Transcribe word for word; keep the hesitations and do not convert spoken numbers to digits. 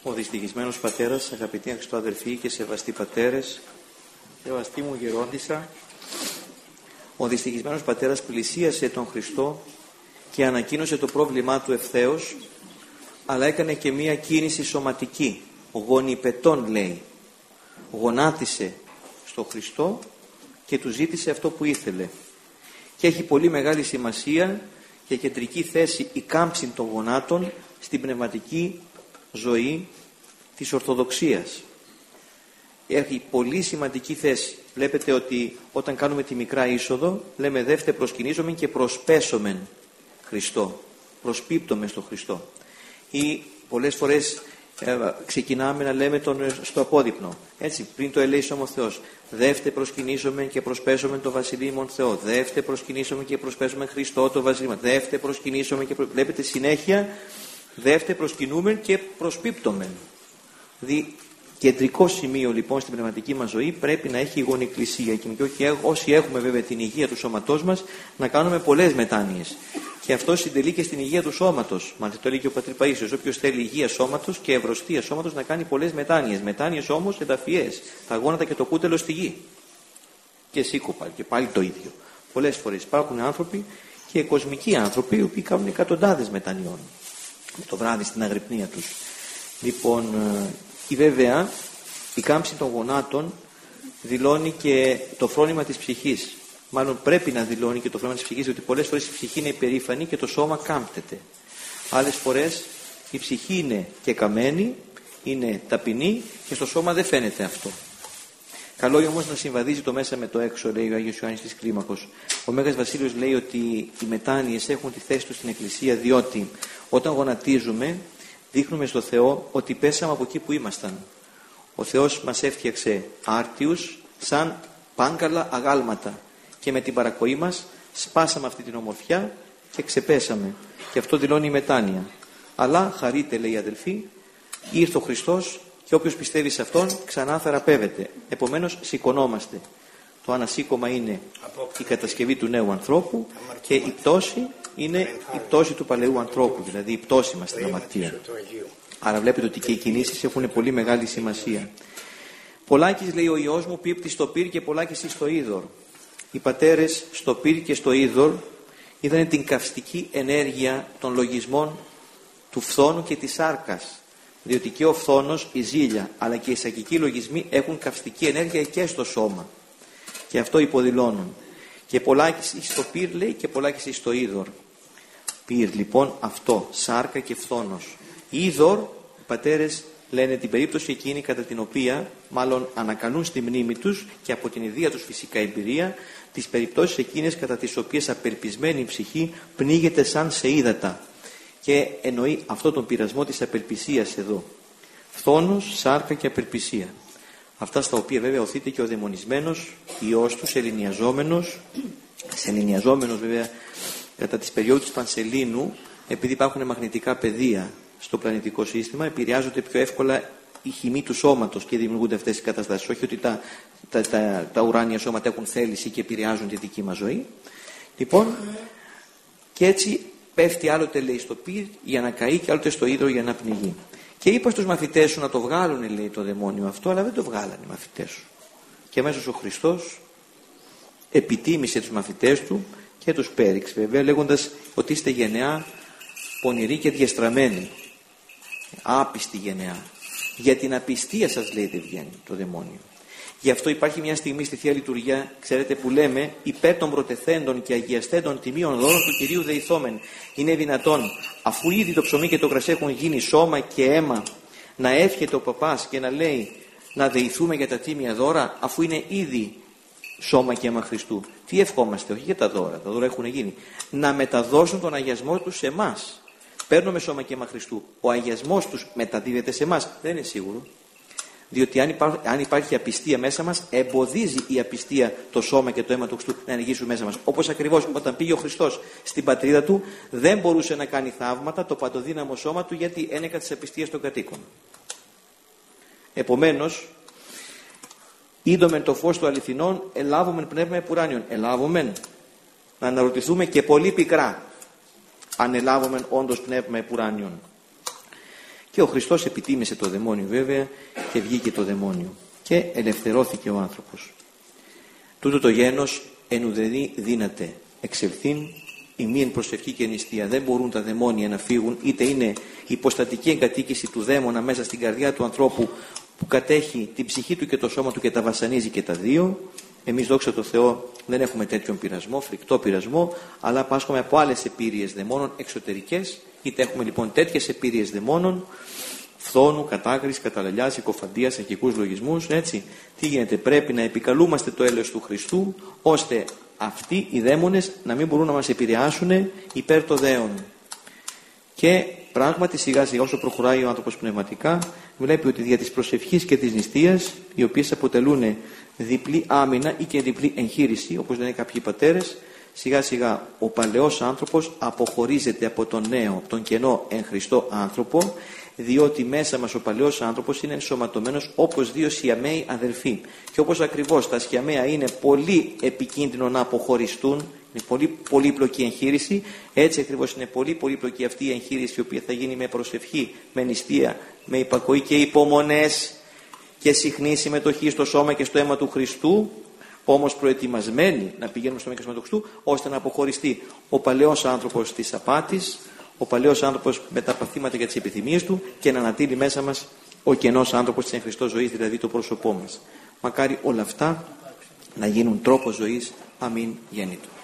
Ο δυστυχισμένος πατέρας, αγαπητοί αξιοαδελφοί και σεβαστοί πατέρες, σεβαστή μου γερόντισσα, ο δυστυχισμένος πατέρας πλησίασε τον Χριστό και ανακοίνωσε το πρόβλημά του ευθέως, αλλά έκανε και μία κίνηση σωματική, γονιπετών λέει. Γονάτισε στο Χριστό και του ζήτησε αυτό που ήθελε. Και έχει πολύ μεγάλη σημασία και κεντρική θέση η κάμψη των γονάτων στην πνευματική ζωή της Ορθοδοξίας. Έχει πολύ σημαντική θέση. Βλέπετε ότι όταν κάνουμε τη μικρά είσοδο λέμε δεύτε προσκυνίζομεν και προσπέσομεν Χριστό. Προσπίπτομεν στο Χριστό. Ή πολλές φορές ε, ξεκινάμε να λέμε τον, στο απόδειπνο. Έτσι, πριν το ελέησον ο Θεός. Δεύτε προσκυνήσομεν και προσπέσομεν το βασιλείμον Θεό. Δεύτε προσκυνήσομεν και προσπέσομεν Χριστό το βασιλείμον. Δεύτε προσκυνήσομεν και προ... βλέπετε συνέχεια. Δεύτε προσκυνούμεν και προσπίπτομεν. Δηλαδή, κεντρικό σημείο λοιπόν στην πνευματική μας ζωή πρέπει να έχει η γονικλησία. Και όσοι έχουμε βέβαια την υγεία του σώματός μας, να κάνουμε πολλές μετάνοιες. Και αυτό συντελεί και στην υγεία του σώματος. Μάλιστα το λέει και ο πατήρ Παΐσιος. Όποιος θέλει υγεία σώματος και ευρωστία σώματος να κάνει πολλές μετάνοιες. Μετάνοιες όμως ενταφιές. Τα γόνατα και το κούτελο στη γη. Και σήκω πάλι. Και πάλι το ίδιο. Πολλές φορές υπάρχουν άνθρωποι και κοσμικοί άνθρωποι οι οποίοι κάνουν εκατοντάδες μετανιών. Το βράδυ στην αγρυπνία τους. Λοιπόν, η βέβαια η κάμψη των γονάτων δηλώνει και το φρόνημα της ψυχής. Μάλλον πρέπει να δηλώνει και το φρόνημα της ψυχής, διότι πολλές φορές η ψυχή είναι υπερήφανη και το σώμα κάμπτεται. Άλλες φορές η ψυχή είναι και καμένη, είναι ταπεινή και στο σώμα δεν φαίνεται αυτό. Καλό είναι όμως να συμβαδίζει το μέσα με το έξω, λέει ο Άγιος Ιωάννης της Κλίμακος. Ο Μέγας Βασίλειος λέει ότι οι μετάνοιες έχουν τη θέση τους στην Εκκλησία, διότι όταν γονατίζουμε δείχνουμε στο Θεό ότι πέσαμε από εκεί που ήμασταν. Ο Θεός μας έφτιαξε άρτιους σαν πάγκαλα αγάλματα και με την παρακοή μας σπάσαμε αυτή την ομορφιά και ξεπέσαμε. Και αυτό δηλώνει η μετάνοια. Αλλά χαρείτε, λέει οι αδελφοί, ήρθε ο Χριστός και όποιος πιστεύει σε Αυτόν ξανά θεραπεύεται. Επομένως σηκωνόμαστε. Το ανασήκωμα είναι η κατασκευή του νέου ανθρώπου και η πτώση είναι η πτώση του παλαιού ανθρώπου, δηλαδή η πτώση μας στην αμαρτία. Άρα βλέπετε ότι και οι κινήσεις έχουν πολύ μεγάλη σημασία. Πολλάκις, λέει ο Υιός μου, πίπτει στο πυρ και πολλάκις στο είδωρ. Οι πατέρες στο πυρ και στο είδωρ είδαν την καυστική ενέργεια των λογισμών του φθόνου και της σάρκας. Διότι και ο φθόνος, η ζήλια, αλλά και οι σακικοί λογισμοί έχουν καυστική ενέργεια και στο σώμα. Και αυτό υποδηλώνουν. Και πολλάκις στο πυρ, λέει, και πολλάκις στο είδωρ. Πυρ, λοιπόν, αυτό, σάρκα και φθόνος. Είδωρ, οι πατέρες λένε την περίπτωση εκείνη κατά την οποία μάλλον ανακαλούν στη μνήμη τους και από την ιδία τους φυσικά εμπειρία τις περιπτώσεις εκείνες κατά τις οποίες απελπισμένη η ψυχή πνίγεται σαν σε ύδατα. Και εννοεί αυτό τον πειρασμό της απελπισίας εδώ. Φθόνος, σάρκα και απελπισία. Αυτά στα οποία βέβαια οθείται και ο δαιμονισμένος Υιός του, σεληνιαζόμενος, σεληνιαζόμενος βέβαια κατά τις περιόδους του Πανσελίνου, επειδή υπάρχουν μαγνητικά πεδία στο πλανητικό σύστημα, επηρεάζονται πιο εύκολα η χυμή του σώματος και δημιουργούνται αυτές οι καταστάσεις. Όχι ότι τα, τα, τα, τα ουράνια σώματα έχουν θέληση και επηρεάζουν τη δική μας ζωή. Λοιπόν, και έτσι πέφτει άλλοτε, λέει, στο πυρ για να καεί και άλλοτε στο ίδρο για να πνιγεί. Και είπα στους μαθητές σου να το βγάλουν, λέει, το δαιμόνιο αυτό, αλλά δεν το βγάλανε οι μαθητές σου. Και αμέσως ο Χριστός επιτίμησε τους μαθητές του και τους πέριξε, βέβαια, λέγοντας ότι είστε γενεά πονηρή και διαστραμμένη. Άπιστη γενεά. Για την απιστία σας, λέει, δεν βγαίνει το δαιμόνιο. Γι' αυτό υπάρχει μια στιγμή στη Θεία Λειτουργία, ξέρετε, που λέμε υπέρ των προτεθέντων και αγιαστέντων τιμίων δώρων του Κυρίου δεηθόμεν. Είναι δυνατόν, αφού ήδη το ψωμί και το κρασί έχουν γίνει σώμα και αίμα, να εύχεται ο παπάς και να λέει να δεηθούμε για τα τίμια δώρα, αφού είναι ήδη σώμα και αίμα Χριστού? Τι ευχόμαστε? Όχι για τα δώρα, τα δώρα έχουν γίνει. Να μεταδώσουν τον αγιασμό τους σε εμάς. Παίρνουμε σώμα και αίμα Χριστού. Ο αγιασμός τους μεταδίδεται σε εμάς. Δεν είναι σίγουρο. Διότι αν υπάρχει, αν υπάρχει απιστία μέσα μας, εμποδίζει η απιστία το σώμα και το αίμα του Χριστού να ενεργήσουν μέσα μας. Όπως ακριβώς όταν πήγε ο Χριστός στην πατρίδα του, δεν μπορούσε να κάνει θαύματα το παντοδύναμο σώμα του, γιατί ένεκα της απιστίας των κατοίκων. Επομένως, είδομεν το φως του αληθινών, ελάβομεν πνεύμα επουράνιον. Ελάβομεν. Να αναρωτηθούμε και πολύ πικρά, αν ελάβομεν όντως πνεύμα επουράνιον. Και ο Χριστός επιτίμησε το δαιμόνιο βέβαια και βγήκε το δαιμόνιο και ελευθερώθηκε ο άνθρωπος. Τούτο το γένος εν ουδενή δύναται εξελθήν ημίν προσευχή και νηστεία. Δεν μπορούν τα δαιμόνια να φύγουν, είτε είναι υποστατική εγκατοίκηση του δαίμονα μέσα στην καρδιά του ανθρώπου που κατέχει την ψυχή του και το σώμα του και τα βασανίζει και τα δύο. Εμείς, δόξα τω Θεώ, δεν έχουμε τέτοιον πειρασμό, φρικτό πειρασμό, αλλά πάσχουμε από άλλες επίρειες δαιμόνων εξωτερικές. Είτε έχουμε λοιπόν τέτοιες επίρειες δαιμόνων, φθόνου, κατάκρισης, καταλαλιάς, συκοφαντίας, αρχικούς λογισμούς, έτσι. Τι γίνεται, πρέπει να επικαλούμαστε το έλεος του Χριστού, ώστε αυτοί οι δαίμονες να μην μπορούν να μας επηρεάσουν υπέρ το δέον. Και πράγματι σιγά σιγά όσο προχωράει ο άνθρωπος πνευματικά, βλέπει ότι δια της προσευχής και της νηστείας, οι οποίες αποτελούν διπλή άμυνα ή και διπλή εγχείρηση, όπως λένε κάποιοι πατέρες, σιγά σιγά ο παλαιός άνθρωπος αποχωρίζεται από τον νέο, τον κενό εν Χριστώ άνθρωπο, διότι μέσα μας ο παλαιός άνθρωπος είναι ενσωματωμένος όπως δύο σιαμαίοι αδελφοί. Και όπως ακριβώς τα σιαμαία είναι πολύ επικίνδυνο να αποχωριστούν, είναι πολύ πολύπλοκη εγχείρηση, έτσι ακριβώς είναι πολύ πολύπλοκη αυτή η εγχείρηση, η οποία θα γίνει με προσευχή, με νηστεία, με υπακοή και υπομονές και συχνή συμμετοχή στο σώμα και στο αίμα του Χριστού, όμως προετοιμασμένοι να πηγαίνουμε στο αίμα και στο αίμα του Χριστού, ώστε να αποχωριστεί ο παλαιός άνθρωπος της απάτης, ο παλαιός άνθρωπος με τα παθήματα και τις επιθυμίες του και να ανατείλει μέσα μας ο κενός άνθρωπος της εν Χριστώ ζωής, δηλαδή το πρόσωπό μας. Μακάρι όλα αυτά να γίνουν τρόπο ζωής. Αμήν γέννητο.